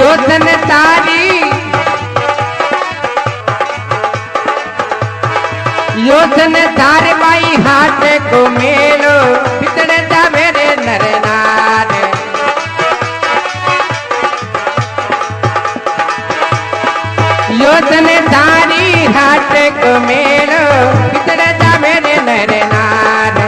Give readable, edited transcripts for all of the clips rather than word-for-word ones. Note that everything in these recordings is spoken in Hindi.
योधन तारी योधन तार बाई हाथ को मेलो पितड़ जावे रे नर नार योधन तारी हाथ को मेलो पितड़ जावे रे नर नार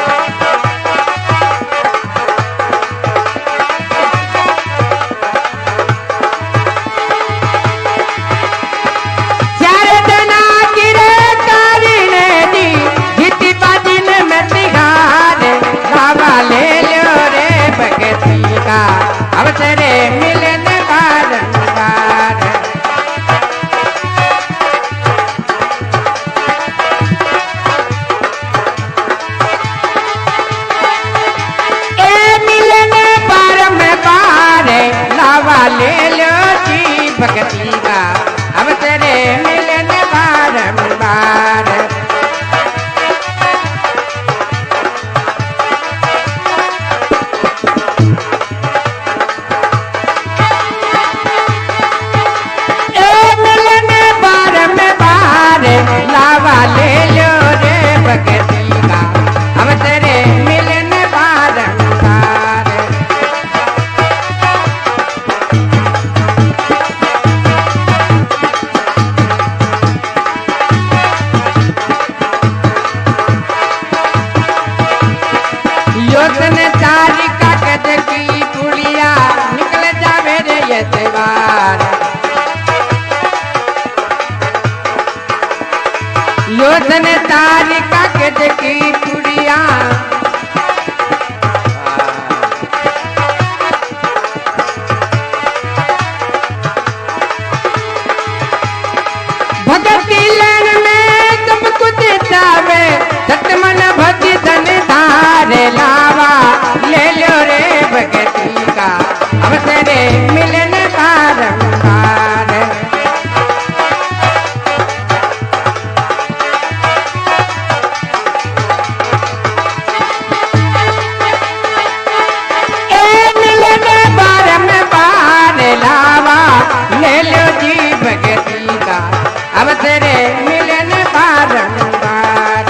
अवसरे मिलन बारंबार ए मिलन बारंबार लावा ले लो जी भक्ति का अवसरे मिलन बारंबार लावा ले लो रे भक्ति का अवसरे मिलन बारंबार योधन तारी कागज की पुड़िया निकल जावे रे यतवार योधन तारी कागज की पुड़िया भगती लन में सब कुछ चावे सतमन भज धन धारे लावा ले लो रे भगती का अवसरे मिलन बारंबार ले लो जी भगती का अवसरे मिलन बारंबार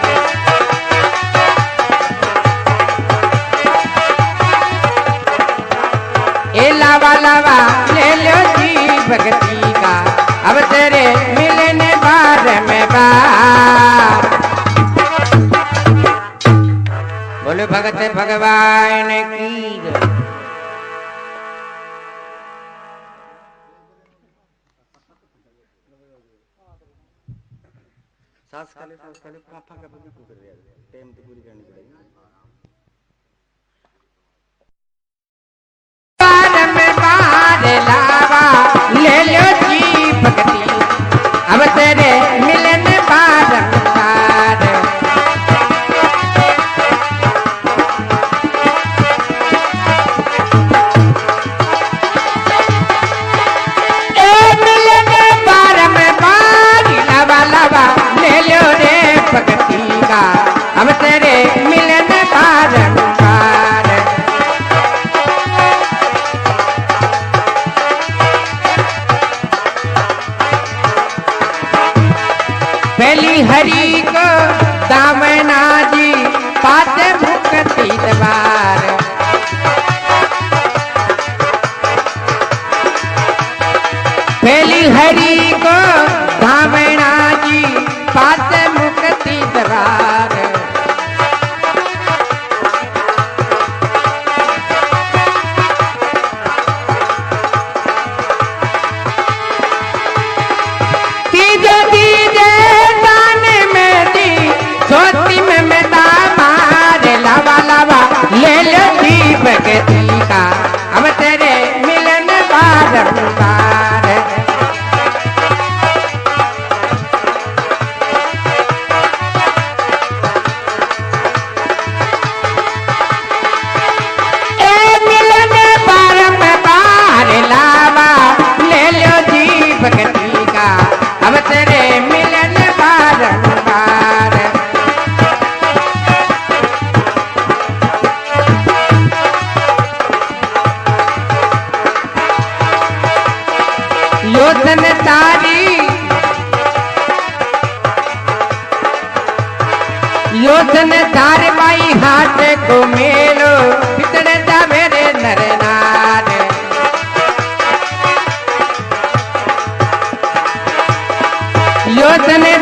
ए लावा लावा ले लो जी भगती का अवसरे मिलन बारंबार बोलो भगत भगवान की सांस खाली काफा का भी कर रहा है टाइम तो पूरी करनी पड़ेगी बार लावा ले लो जी भक्ति अवसरे मिलन बारंबार भक्ति का अवसरे मिलन बारंबार पहली हरि को दामना जी पात मुक्ति द्वार पहली हरि को दामना जी पात मुक्ति द्वार तीजे तीजे दान में दी सोती में दामार लावा लावा ले लो जी भक्ति का अवसरे मिलन बारंबार भक्ति का अवसरे मिलन बारंबार तारी योजन तारे बाई हाथ को मेलो पितड़ जावे रे नर नार योजन